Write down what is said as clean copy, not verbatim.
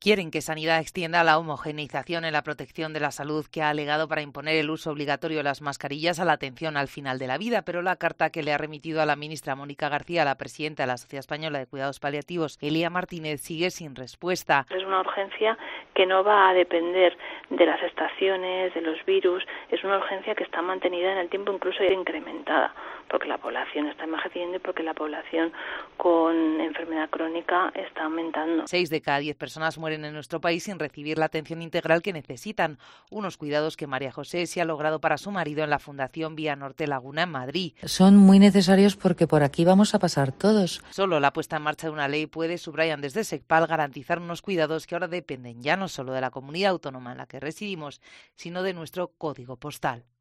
Quieren que Sanidad extienda la homogeneización en la protección de la salud que ha alegado para imponer el uso obligatorio de las mascarillas a la atención al final de la vida, pero la carta que le ha remitido a la ministra Mónica García, la presidenta de la Sociedad Española de Cuidados Paliativos, Elia Martínez, sigue sin respuesta. Es una urgencia que no va a depender de las estaciones, de los virus, es una urgencia que está mantenida en el tiempo, incluso incrementada, porque la población está envejeciendo y porque la población con enfermedad crónica está aumentando. 6 de cada 10 personas mueren en nuestro país sin recibir la atención integral que necesitan, unos cuidados que María José sí ha logrado para su marido en la Fundación Vía Norte Laguna en Madrid. Son muy necesarios porque por aquí vamos a pasar todos. Solo la puesta en marcha de una ley puede, subrayan desde SECPAL, garantizar unos cuidados que ahora dependen ya no solo de la comunidad autónoma en la que residimos, sino de nuestro código postal.